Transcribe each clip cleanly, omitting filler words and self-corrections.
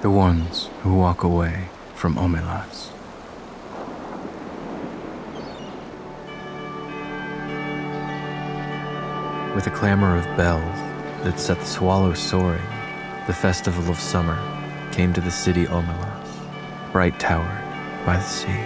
the ones who walk away from Omelas. With a clamor of bells that set the swallows soaring, the festival of summer came to the city Omelas, bright towered by the sea.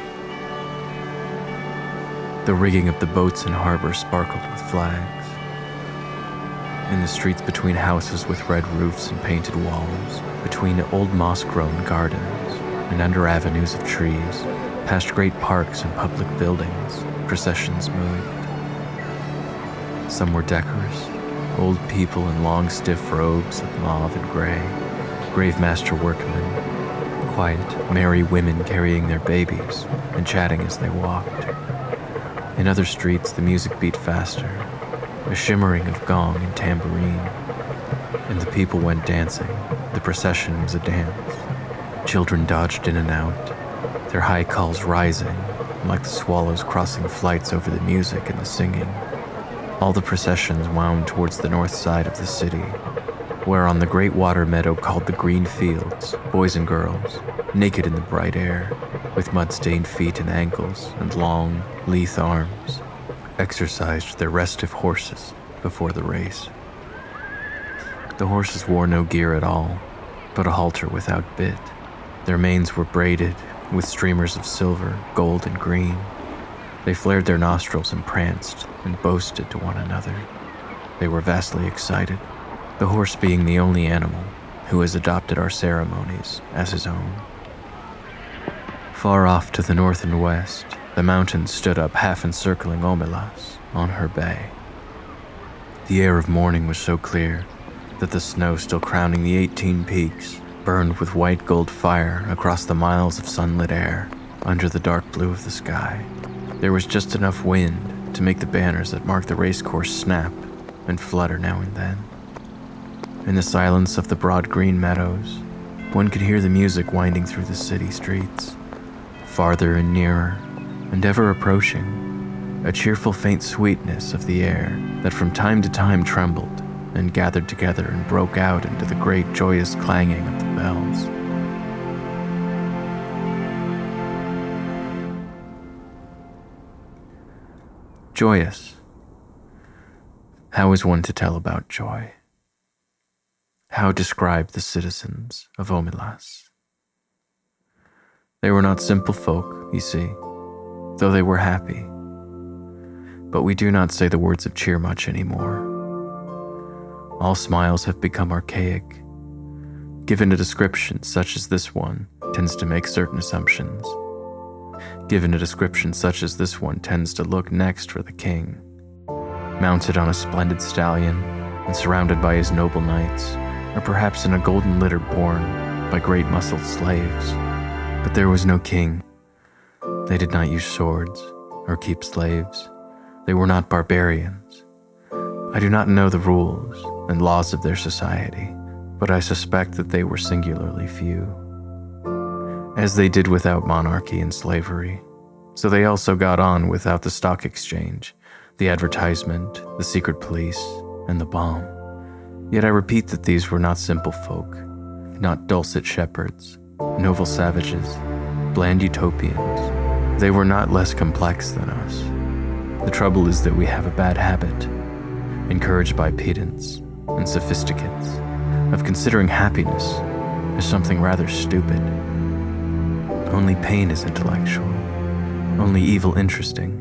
The rigging of the boats in harbor sparkled with flags. In the streets between houses with red roofs and painted walls, between old moss-grown gardens and under avenues of trees, past great parks and public buildings, processions moved. Some were decorous, old people in long stiff robes of mauve and gray, grave master workmen, quiet, merry women carrying their babies and chatting as they walked. In other streets the music beat faster, a shimmering of gong and tambourine, and the people went dancing. The procession was a dance. Children dodged in and out, their high calls rising like the swallows crossing flights over the music and the singing. All the processions wound towards the north side of the city, where on the great water meadow called the Green Fields, boys and girls, naked in the bright air, with mud-stained feet and ankles and long, lithe arms, exercised their restive horses before the race. The horses wore no gear at all, but a halter without bit. Their manes were braided with streamers of silver, gold, and green. They flared their nostrils and pranced and boasted to one another. They were vastly excited, the horse being the only animal who has adopted our ceremonies as his own. Far off to the north and west, the mountains stood up half encircling Omelas on her bay. The air of morning was so clear that the snow still crowning the 18 peaks burned with white gold fire across the miles of sunlit air under the dark blue of the sky. There was just enough wind to make the banners that marked the racecourse snap and flutter now and then. In the silence of the broad green meadows, one could hear the music winding through the city streets, farther and nearer, and ever approaching, a cheerful faint sweetness of the air that from time to time trembled and gathered together and broke out into the great joyous clanging of the bells. Joyous. How is one to tell about joy? How describe the citizens of Omelas? They were not simple folk, you see, though they were happy. But we do not say the words of cheer much anymore. All smiles have become archaic. Given a description such as this one tends to make certain assumptions. Given a description such as this one tends to look next for the king, mounted on a splendid stallion and surrounded by his noble knights, or perhaps in a golden litter borne by great muscled slaves. But there was no king. They did not use swords or keep slaves. They were not barbarians. I do not know the rules and laws of their society, but I suspect that they were singularly few. As they did without monarchy and slavery, so they also got on without the stock exchange, the advertisement, the secret police, and the bomb. Yet I repeat that these were not simple folk, not dulcet shepherds, noble savages, bland utopians. They were not less complex than us. The trouble is that we have a bad habit, encouraged by pedants and sophisticates, of considering happiness as something rather stupid. Only pain is intellectual, only evil interesting.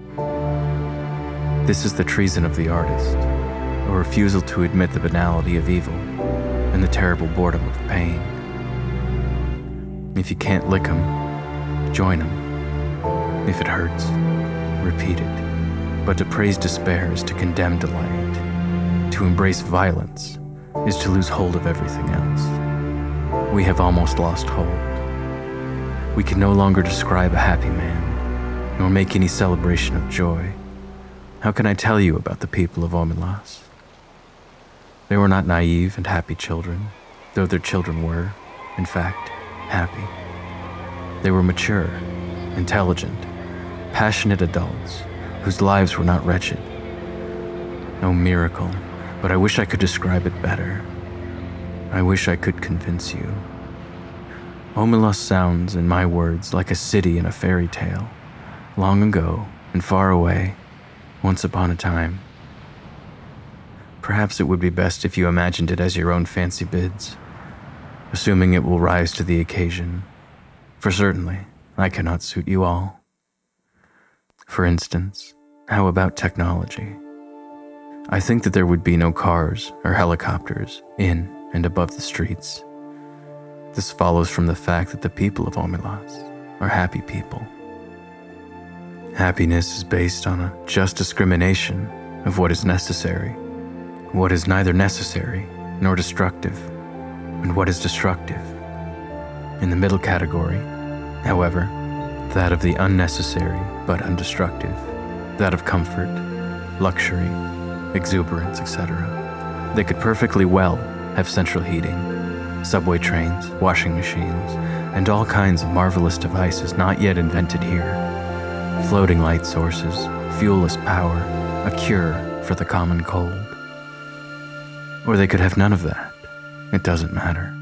This is the treason of the artist, a refusal to admit the banality of evil and the terrible boredom of pain. If you can't lick 'em, join 'em. If it hurts, repeat it. But to praise despair is to condemn delight. To embrace violence is to lose hold of everything else. We have almost lost hold. We can no longer describe a happy man, nor make any celebration of joy. How can I tell you about the people of Omelas? They were not naive and happy children, though their children were, in fact, happy. They were mature, intelligent, passionate adults whose lives were not wretched. No miracle, but I wish I could describe it better. I wish I could convince you. Omelas sounds, in my words, like a city in a fairy tale. Long ago and far away, once upon a time. Perhaps it would be best if you imagined it as your own fancy bids, assuming it will rise to the occasion, for certainly I cannot suit you all. For instance, how about technology? I think that there would be no cars or helicopters in and above the streets. This follows from the fact that the people of Omelas are happy people. Happiness is based on a just discrimination of what is necessary, what is neither necessary nor destructive, and what is destructive. In the middle category, however, that of the unnecessary but undestructive, that of comfort, luxury, exuberance, etc. They could perfectly well have central heating, subway trains, washing machines, and all kinds of marvelous devices not yet invented here. Floating light sources, fuelless power, a cure for the common cold. Or they could have none of that. It doesn't matter.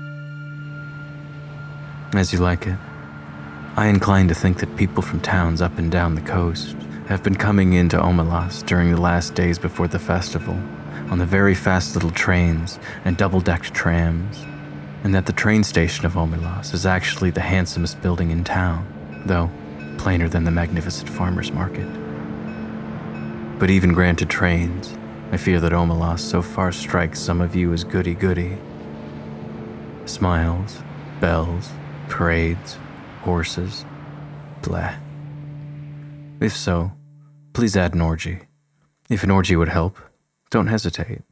As you like it. I incline to think that people from towns up and down the coast have been coming into Omelas during the last days before the festival on the very fast little trains and double-decked trams, and that the train station of Omelas is actually the handsomest building in town, though plainer than the magnificent farmers' market. But even granted trains, I fear that Omelas so far strikes some of you as goody-goody. Smiles, bells, parades, horses, blah. If so, please add an orgy. If an orgy would help, don't hesitate.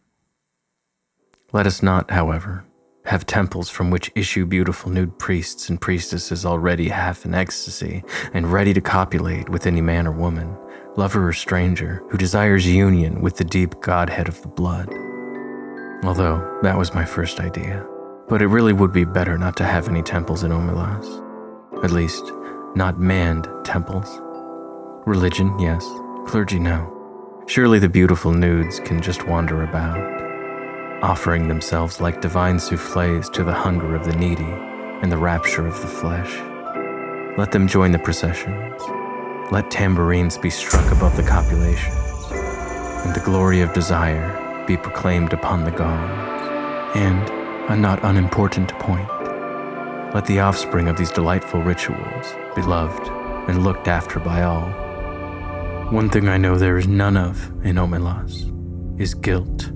Let us not, however, have temples from which issue beautiful nude priests and priestesses already half in ecstasy and ready to copulate with any man or woman, lover or stranger, who desires union with the deep godhead of the blood. Although, that was my first idea. But it really would be better not to have any temples in Omelas. At least, not manned temples. Religion, yes. Clergy, no. Surely the beautiful nudes can just wander about, offering themselves like divine soufflés to the hunger of the needy and the rapture of the flesh. Let them join the processions. Let tambourines be struck above the copulations, and the glory of desire be proclaimed upon the gongs. And, a not unimportant point, let the offspring of these delightful rituals be loved and looked after by all. One thing I know there is none of in Omelas is guilt.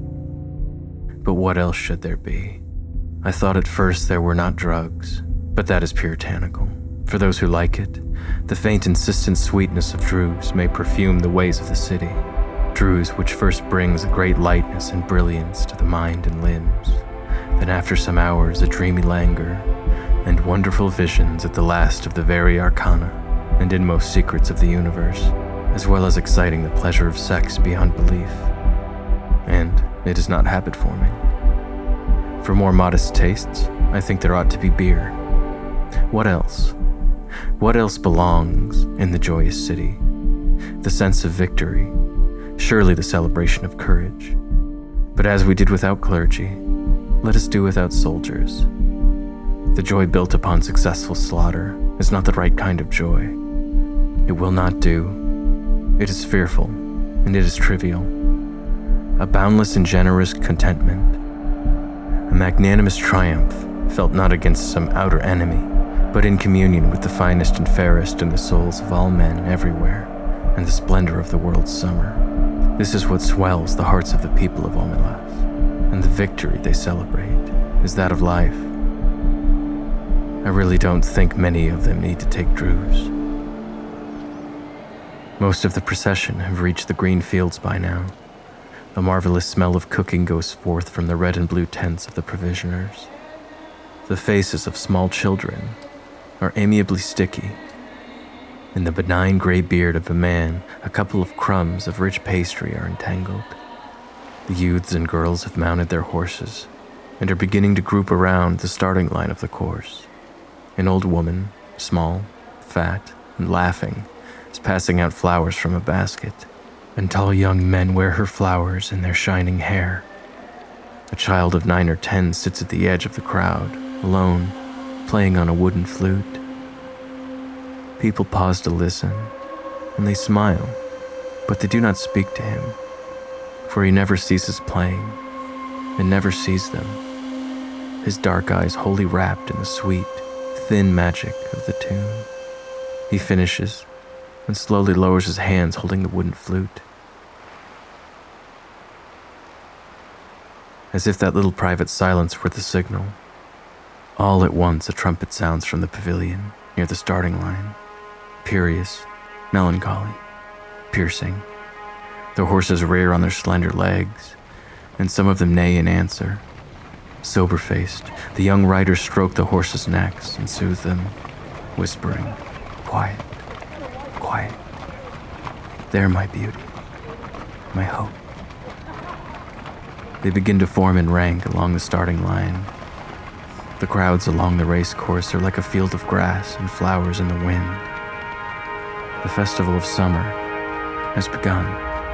But what else should there be? I thought at first there were not drugs, but that is puritanical. For those who like it, the faint insistent sweetness of Druse may perfume the ways of the city. Druse which first brings a great lightness and brilliance to the mind and limbs. Then after some hours a dreamy languor, and wonderful visions at the last of the very arcana and inmost secrets of the universe, as well as exciting the pleasure of sex beyond belief. And it is not habit-forming. For more modest tastes, I think there ought to be beer. What else? What else belongs in the joyous city? The sense of victory, surely the celebration of courage. But as we did without clergy, let us do without soldiers. The joy built upon successful slaughter is not the right kind of joy. It will not do. It is fearful, and it is trivial. A boundless and generous contentment. A magnanimous triumph felt not against some outer enemy, but in communion with the finest and fairest in the souls of all men everywhere, and the splendor of the world's summer. This is what swells the hearts of the people of Omelas, and the victory they celebrate is that of life. I really don't think many of them need to take Druse. Most of the procession have reached the green fields by now. A marvelous smell of cooking goes forth from the red and blue tents of the provisioners. The faces of small children are amiably sticky. In the benign gray beard of a man, a couple of crumbs of rich pastry are entangled. The youths and girls have mounted their horses and are beginning to group around the starting line of the course. An old woman, small, fat, and laughing, is passing out flowers from a basket, and tall young men wear her flowers in their shining hair. A child of 9 or 10 sits at the edge of the crowd, alone, playing on a wooden flute. People pause to listen, and they smile, but they do not speak to him, for he never ceases playing, and never sees them, his dark eyes wholly wrapped in the sweet, thin magic of the tune. He finishes, and slowly lowers his hands holding the wooden flute. As if that little private silence were the signal, all at once a trumpet sounds from the pavilion near the starting line, imperious, melancholy, piercing. The horses rear on their slender legs, and some of them neigh in answer. Sober-faced, the young riders stroke the horses' necks and soothe them, whispering, "Quiet, quiet. There, my beauty, my hope." They begin to form in rank along the starting line. The crowds along the race course are like a field of grass and flowers in the wind. The festival of summer has begun.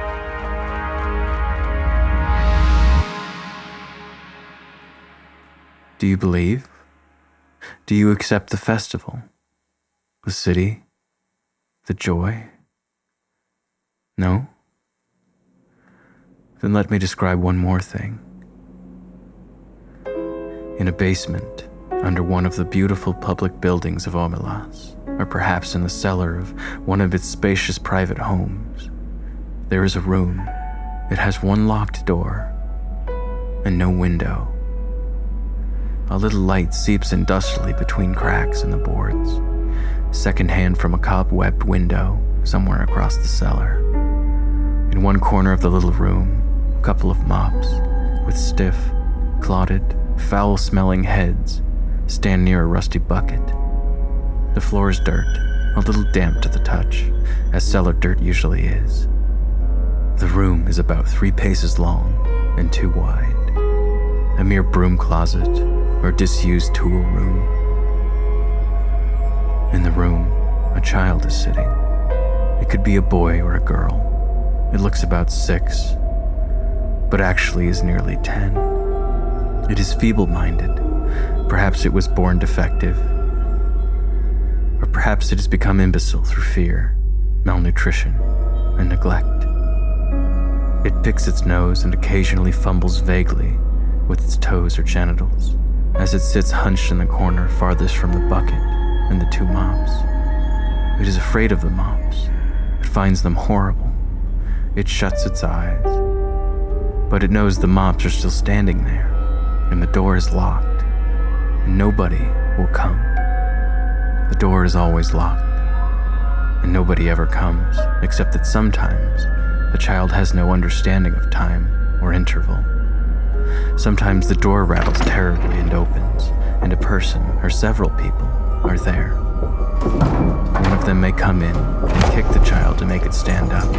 Do you believe? Do you accept the festival? The city? The joy? No? Then let me describe one more thing. In a basement, under one of the beautiful public buildings of Omelas, or perhaps in the cellar of one of its spacious private homes, there is a room. It has one locked door and no window. A little light seeps in dustily between cracks in the boards, secondhand from a cobwebbed window somewhere across the cellar. In one corner of the little room, a couple of mops with stiff, clotted, foul-smelling heads stand near a rusty bucket. The floor is dirt, a little damp to the touch, as cellar dirt usually is. The room is about 3 paces long and 2 wide, a mere broom closet or disused tool room. In the room, a child is sitting. It could be a boy or a girl. It looks about 6, but actually is nearly 10. It is feeble-minded. Perhaps it was born defective. Or perhaps it has become imbecile through fear, malnutrition, and neglect. It picks its nose and occasionally fumbles vaguely with its toes or genitals as it sits hunched in the corner farthest from the bucket and the 2 mops. It is afraid of the mops. It finds them horrible. It shuts its eyes. But it knows the mops are still standing there, and the door is locked, and nobody will come. The door is always locked, and nobody ever comes, except that sometimes the child has no understanding of time or interval. Sometimes the door rattles terribly and opens, and a person or several people are there. One of them may come in and kick the child to make it stand up.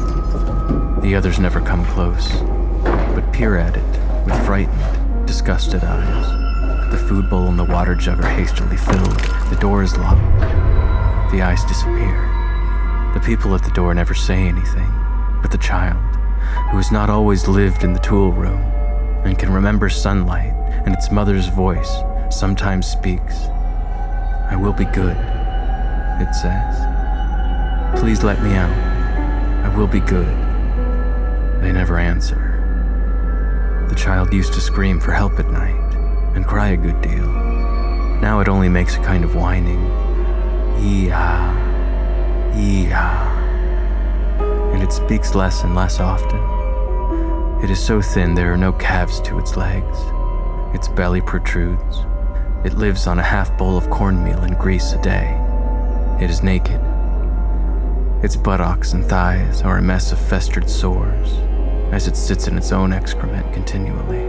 The others never come close, but peer at it with frightened, disgusted eyes. The food bowl and the water jug are hastily filled. The door is locked. The eyes disappear. The people at the door never say anything, but the child, who has not always lived in the tool room and can remember sunlight and its mother's voice, sometimes speaks. "I will be good," it says. "Please let me out. I will be good." They never answer. The child used to scream for help at night and cry a good deal. Now it only makes a kind of whining, "Ee-ah, ee-ah," and it speaks less and less often. It is so thin there are no calves to its legs. Its belly protrudes. It lives on a half bowl of cornmeal and grease a day. It is naked. Its buttocks and thighs are a mess of festered sores as it sits in its own excrement continually.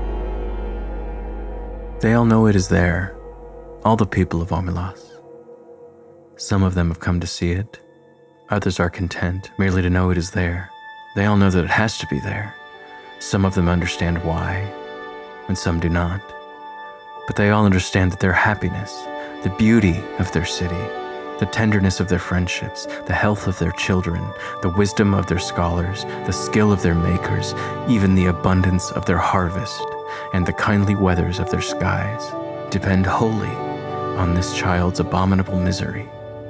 They all know it is there, all the people of Omelas. Some of them have come to see it. Others are content merely to know it is there. They all know that it has to be there. Some of them understand why, and some do not. But they all understand that their happiness, the beauty of their city, the tenderness of their friendships, the health of their children, the wisdom of their scholars, the skill of their makers, even the abundance of their harvest, and the kindly weathers of their skies, depend wholly on this child's abominable misery.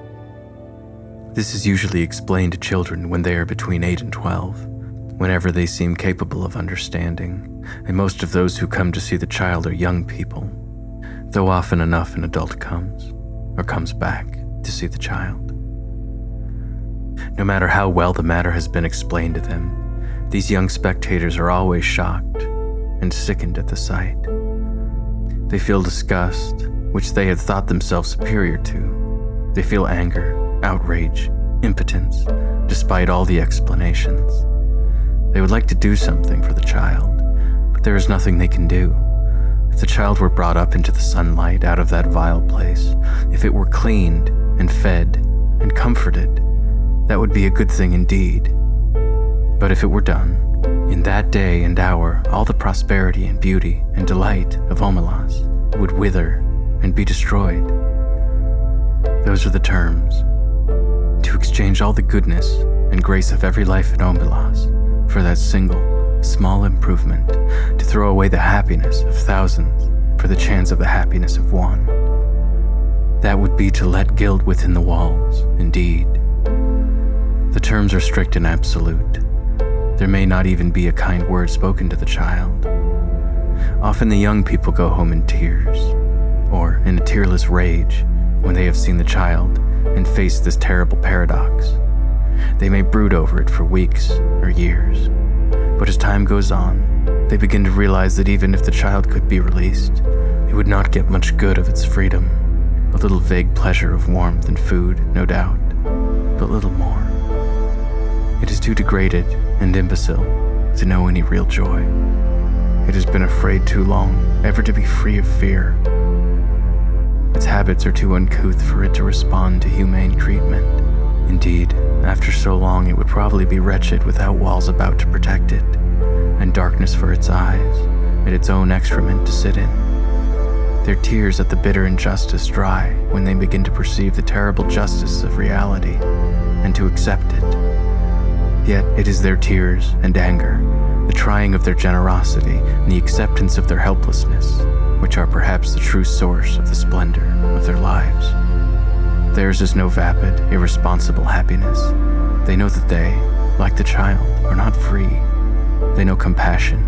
This is usually explained to children when they are between 8 and 12, whenever they seem capable of understanding, and most of those who come to see the child are young people, though often enough an adult comes back to see the child. No matter how well the matter has been explained to them, these young spectators are always shocked and sickened at the sight. They feel disgust, which they had thought themselves superior to. They feel anger, outrage, impotence, despite all the explanations. They would like to do something for the child, but there is nothing they can do. If the child were brought up into the sunlight out of that vile place, if it were cleaned and fed and comforted, that would be a good thing indeed. But if it were done, in that day and hour, all the prosperity and beauty and delight of Omelas would wither and be destroyed. Those are the terms. To exchange all the goodness and grace of every life in Omelas for that single, small improvement, to throw away the happiness of thousands for the chance of the happiness of one. That would be to let guilt within the walls, indeed. The terms are strict and absolute. There may not even be a kind word spoken to the child. Often the young people go home in tears, or in a tearless rage, when they have seen the child and faced this terrible paradox. They may brood over it for weeks or years, but as time goes on, they begin to realize that even if the child could be released, it would not get much good of its freedom. A little vague pleasure of warmth and food, no doubt, but little more. It is too degraded and imbecile to know any real joy. It has been afraid too long ever to be free of fear. Its habits are too uncouth for it to respond to humane treatment. Indeed, after so long it would probably be wretched without walls about to protect it, and darkness for its eyes, and its own excrement to sit in. Their tears at the bitter injustice dry when they begin to perceive the terrible justice of reality, and to accept it. Yet it is their tears and anger, the trying of their generosity, and the acceptance of their helplessness, which are perhaps the true source of the splendor of their lives. Theirs is no vapid, irresponsible happiness. They know that they, like the child, are not free. They know compassion.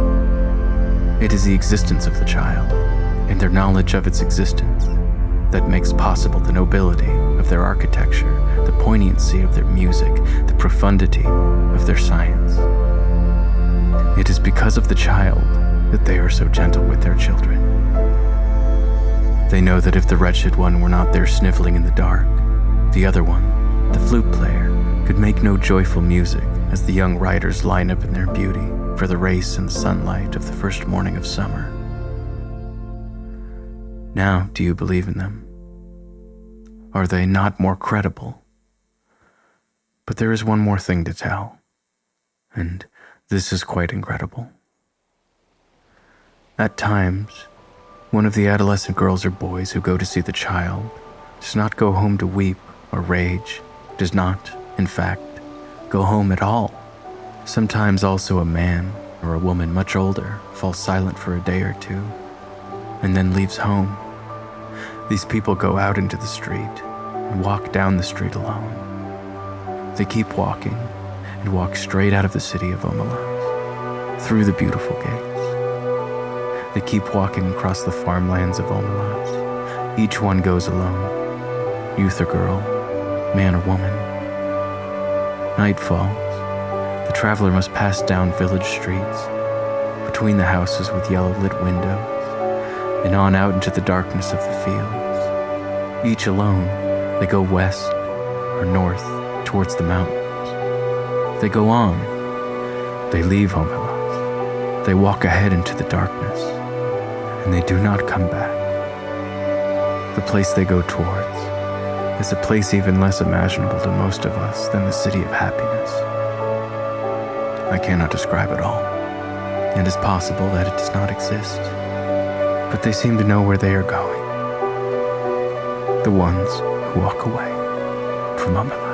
It is the existence of the child, and their knowledge of its existence, that makes possible the nobility of their architecture, the poignancy of their music, the profundity of their science. It is because of the child that they are so gentle with their children. They know that if the wretched one were not there sniveling in the dark, the other one, the flute player, could make no joyful music as the young riders line up in their beauty for the race in the sunlight of the first morning of summer. Now, do you believe in them? Are they not more credible? But there is one more thing to tell, and this is quite incredible. At times, one of the adolescent girls or boys who go to see the child does not go home to weep or rage, does not, in fact, go home at all. Sometimes also a man or a woman much older falls silent for a day or two, and then leaves home. These people go out into the street and walk down the street alone. They keep walking and walk straight out of the city of Omelas, through the beautiful gates. They keep walking across the farmlands of Omelas. Each one goes alone, youth or girl, man or woman. Night falls. The traveler must pass down village streets, between the houses with yellow-lit windows, and on out into the darkness of the fields. Each alone, they go west or north towards the mountains. They go on. They leave Omelas. They walk ahead into the darkness, and they do not come back. The place they go towards is a place even less imaginable to most of us than the city of happiness. I cannot describe it all, and it's possible that it does not exist, but they seem to know where they are going. The ones who walk away from Omelas.